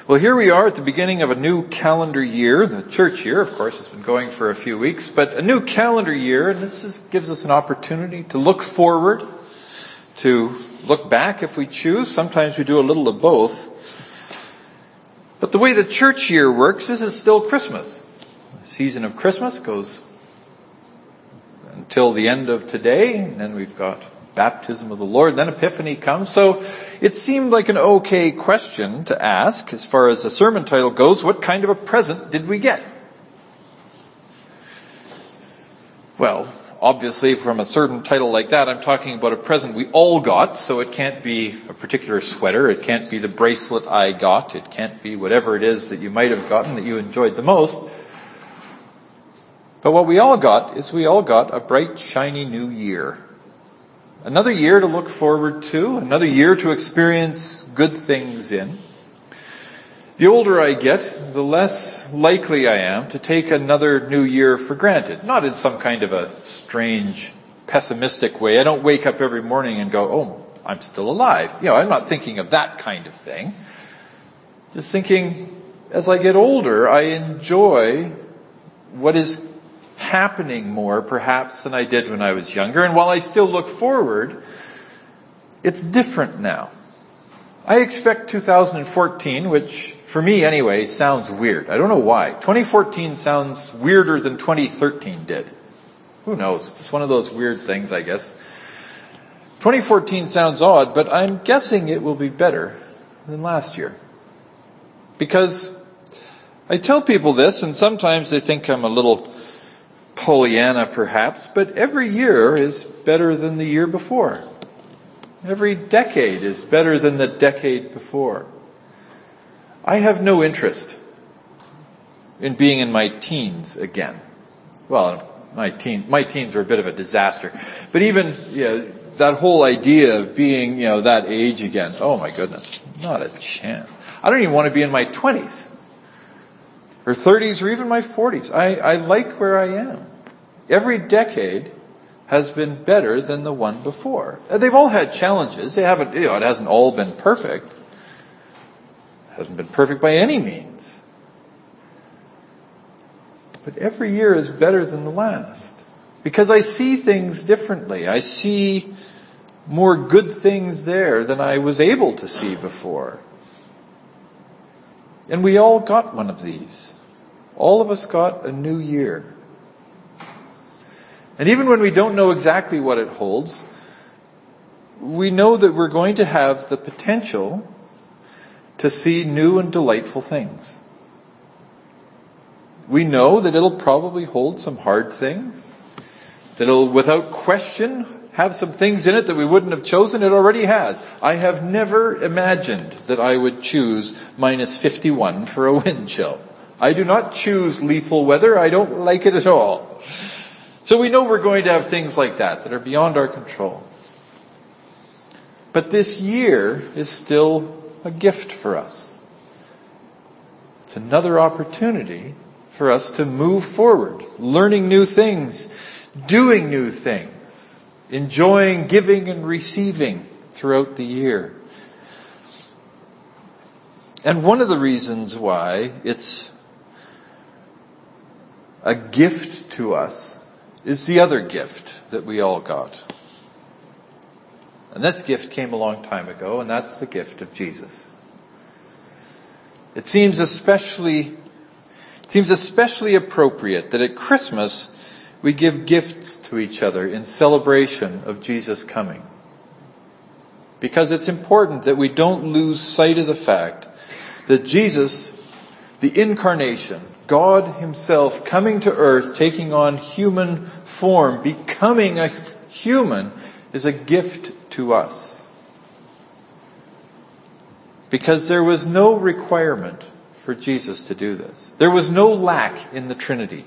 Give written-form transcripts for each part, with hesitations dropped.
Well, here we are at the beginning of a new calendar year. The church year, of course, has been going for a few weeks, but a new calendar year, and gives us an opportunity to look forward, to look back if we choose. Sometimes we do a little of both. But the way the church year works, this is still Christmas. The season of Christmas goes until the end of today, and then we've got baptism of the Lord, then Epiphany comes. So it seemed like an okay question to ask as far as the sermon title goes. What kind of a present did we get? Well, obviously from a certain title like that, I'm talking about a present we all got, so it can't be a particular sweater, it can't be the bracelet I got, it can't be whatever it is that you might have gotten that you enjoyed the most. But what we all got is we all got a bright, shiny new year. Another year to look forward to, another year to experience good things in. The older I get, the less likely I am to take another new year for granted. Not in some kind of a strange, pessimistic way. I don't wake up every morning and go, oh, I'm still alive. I'm not thinking of that kind of thing. Just thinking, as I get older, I enjoy what is happening more perhaps than I did when I was younger. And while I still look forward, it's different now. I expect 2014, which for me anyway sounds weird. I don't know why. 2014 sounds weirder than 2013 did. Who knows? It's one of those weird things, I guess. 2014 sounds odd, but I'm guessing it will be better than last year. Because I tell people this, and sometimes they think I'm a little Pollyanna perhaps, but every year is better than the year before. Every decade is better than the decade before. I have no interest in being in my teens again. Well, my teens were a bit of a disaster. But even that whole idea of being that age again, oh my goodness, not a chance. I don't even want to be in my 20s or 30s or even my 40s. I like where I am. Every decade has been better than the one before. They've all had challenges. They haven't, it hasn't all been perfect. It hasn't been perfect by any means. But every year is better than the last. Because I see things differently. I see more good things there than I was able to see before. And we all got one of these. All of us got a new year. And even when we don't know exactly what it holds, we know that we're going to have the potential to see new and delightful things. We know that it'll probably hold some hard things, that it'll, without question, have some things in it that we wouldn't have chosen. It already has. I have never imagined that I would choose minus 51 for a wind chill. I do not choose lethal weather. I don't like it at all. So we know we're going to have things like that are beyond our control. But this year is still a gift for us. It's another opportunity for us to move forward, learning new things, doing new things, enjoying giving and receiving throughout the year. And one of the reasons why it's a gift to us is the other gift that we all got. And this gift came a long time ago, and that's the gift of Jesus. It seems especially appropriate that at Christmas we give gifts to each other in celebration of Jesus' coming. Because it's important that we don't lose sight of the fact that Jesus, the incarnation, God himself coming to earth, taking on human form, becoming a human, is a gift to us. Because there was no requirement for Jesus to do this. There was no lack in the Trinity.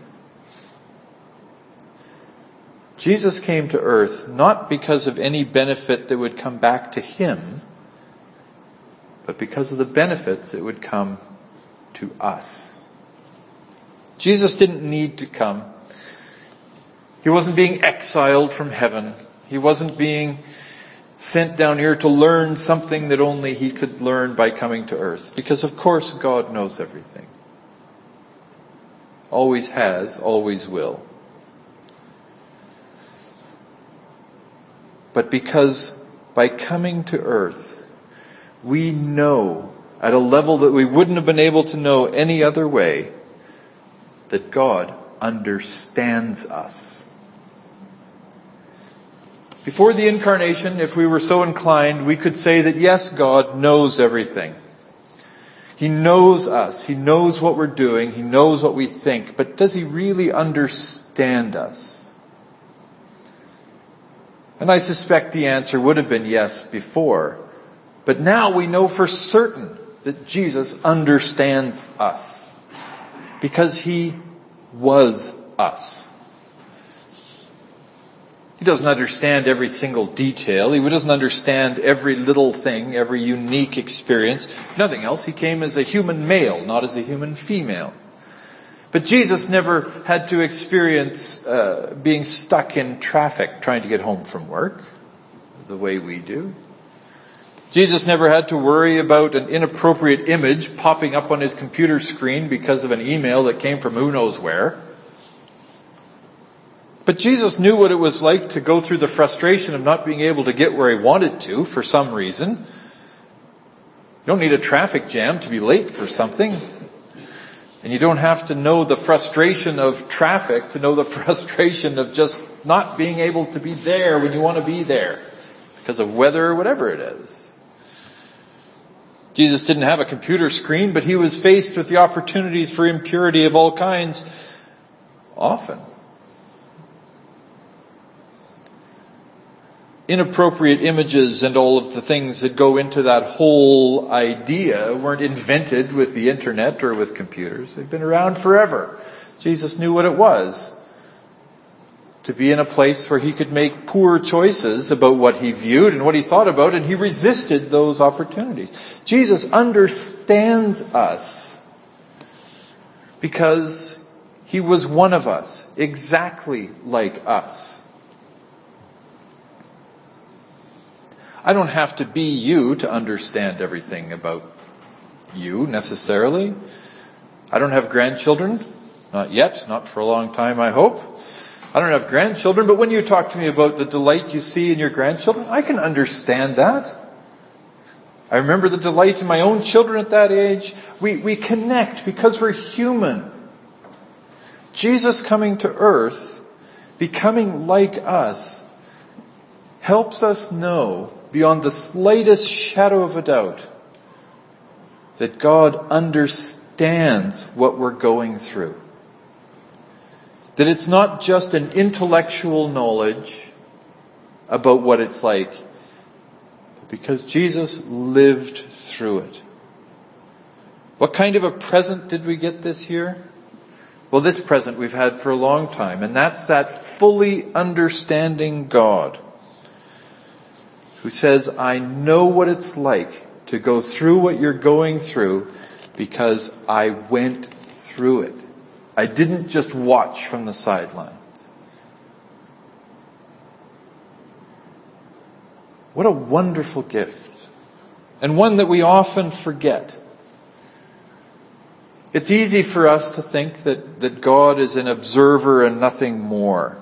Jesus came to earth not because of any benefit that would come back to him, but because of the benefits that would come to us. Jesus didn't need to come. He wasn't being exiled from heaven. He wasn't being sent down here to learn something that only he could learn by coming to earth. Because of course God knows everything. Always has, always will. But because by coming to earth, we know at a level that we wouldn't have been able to know any other way, that God understands us. Before the incarnation, if we were so inclined, we could say that yes, God knows everything. He knows us. He knows what we're doing. He knows what we think. But does he really understand us? And I suspect the answer would have been yes before. But now we know for certain that Jesus understands us. Because he was us. He doesn't understand every single detail. He doesn't understand every little thing, every unique experience. Nothing else. He came as a human male, not as a human female. But Jesus never had to experience being stuck in traffic trying to get home from work the way we do. Jesus never had to worry about an inappropriate image popping up on his computer screen because of an email that came from who knows where. But Jesus knew what it was like to go through the frustration of not being able to get where he wanted to for some reason. You don't need a traffic jam to be late for something. And you don't have to know the frustration of traffic to know the frustration of just not being able to be there when you want to be there because of weather or whatever it is. Jesus didn't have a computer screen, but he was faced with the opportunities for impurity of all kinds often. Inappropriate images and all of the things that go into that whole idea weren't invented with the internet or with computers. They've been around forever. Jesus knew what it was to be in a place where he could make poor choices about what he viewed and what he thought about, and he resisted those opportunities. Jesus understands us because he was one of us, exactly like us. I don't have to be you to understand everything about you necessarily. I don't have grandchildren. Not yet. Not for a long time, I hope. I don't have grandchildren, but when you talk to me about the delight you see in your grandchildren, I can understand that. I remember the delight in my own children at that age. We connect because we're human. Jesus coming to earth, becoming like us, helps us know beyond the slightest shadow of a doubt that God understands what we're going through. That it's not just an intellectual knowledge about what it's like, because Jesus lived through it. What kind of a present did we get this year? Well, this present we've had for a long time, and that's that fully understanding God who says, I know what it's like to go through what you're going through because I went through it. I didn't just watch from the sidelines. What a wonderful gift. And one that we often forget. It's easy for us to think that God is an observer and nothing more.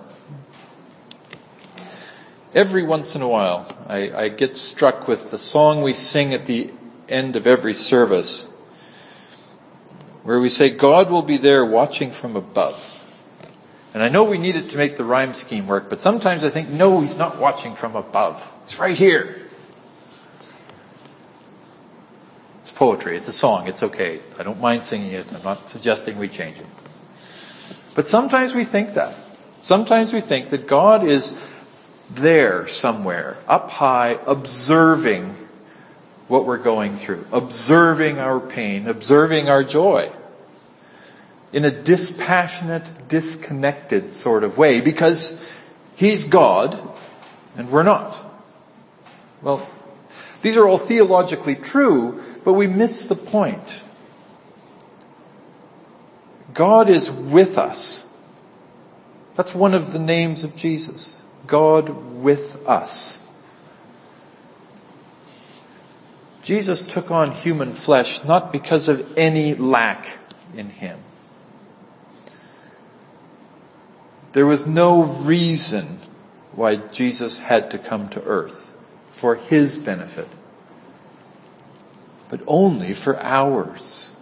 Every once in a while, I get struck with the song we sing at the end of every service, where we say, God will be there watching from above. And I know we need it to make the rhyme scheme work, but sometimes I think, no, he's not watching from above. It's right here. It's poetry. It's a song. It's okay. I don't mind singing it. I'm not suggesting we change it. But sometimes we think that. Sometimes we think that God is there somewhere, up high, observing what we're going through, observing our pain, observing our joy, in a dispassionate, disconnected sort of way, because he's God and we're not. Well, these are all theologically true, but we miss the point. God is with us. That's one of the names of Jesus. God with us. Jesus took on human flesh not because of any lack in him. There was no reason why Jesus had to come to earth for his benefit, but only for ours.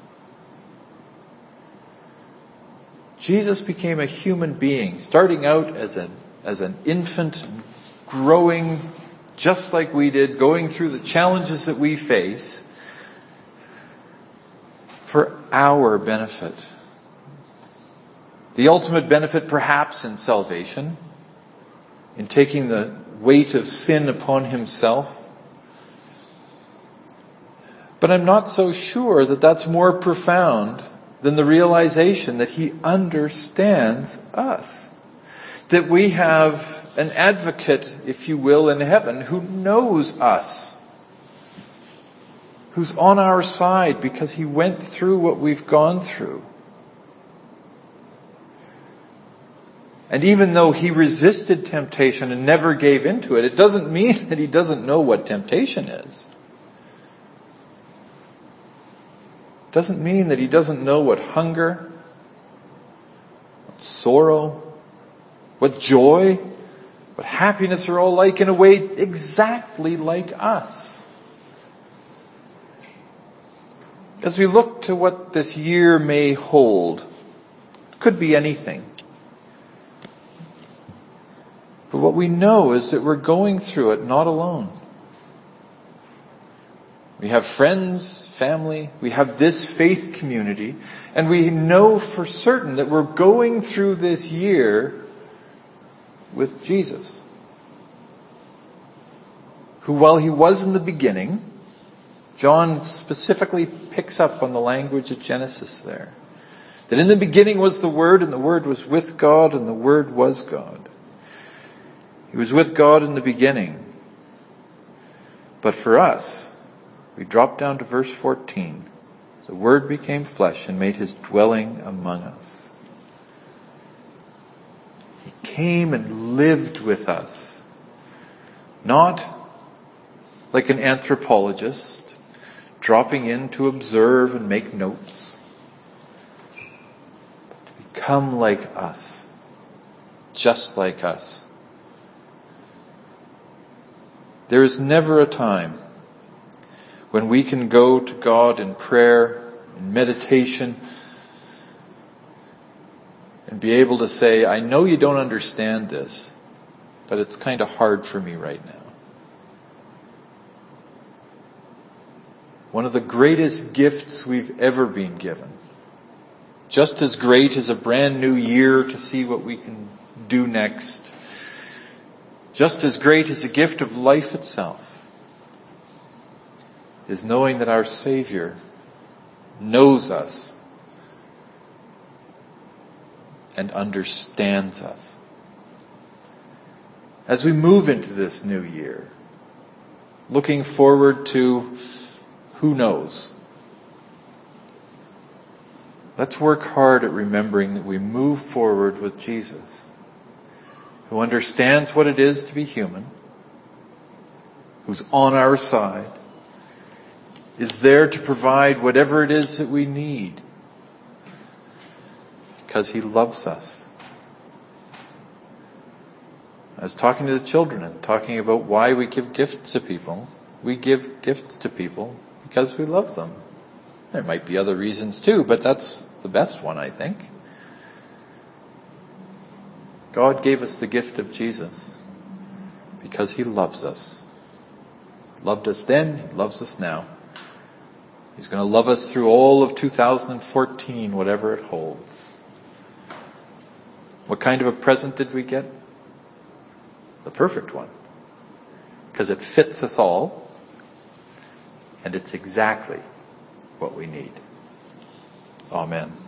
Jesus became a human being, starting out as an infant, growing just like we did, going through the challenges that we face for our benefit. The ultimate benefit perhaps in salvation, in taking the weight of sin upon himself. But I'm not so sure that that's more profound than the realization that he understands us. That we have an advocate, if you will, in heaven who knows us. Who's on our side because he went through what we've gone through. And even though he resisted temptation and never gave into it, it doesn't mean that he doesn't know what temptation is. It doesn't mean that he doesn't know what hunger, what sorrow, what joy, what happiness are all like, in a way exactly like us. As we look to what this year may hold, it could be anything. But what we know is that we're going through it not alone. We have friends, family, we have this faith community, and we know for certain that we're going through this year with Jesus, who, while he was in the beginning, John specifically picks up on the language of Genesis there, that in the beginning was the Word, and the Word was with God, and the Word was God. He was with God in the beginning. But for us, we drop down to verse 14. The Word became flesh and made his dwelling among us. He came and lived with us. Not like an anthropologist, dropping in to observe and make notes, but to become like us, just like us. There is never a time when we can go to God in prayer, in meditation, and be able to say, I know you don't understand this, but it's kind of hard for me right now. One of the greatest gifts we've ever been given. Just as great as a brand new year to see what we can do next. Just as great as the gift of life itself is knowing that our Savior knows us and understands us. As we move into this new year, looking forward to who knows, let's work hard at remembering that we move forward with Jesus, who understands what it is to be human, who's on our side, is there to provide whatever it is that we need, because he loves us. I was talking to the children and talking about why we give gifts to people. We give gifts to people because we love them. There might be other reasons too, but that's the best one, I think. God gave us the gift of Jesus because he loves us. Loved us then, he loves us now. He's going to love us through all of 2014, whatever it holds. What kind of a present did we get? The perfect one. Because it fits us all, and it's exactly what we need. Amen.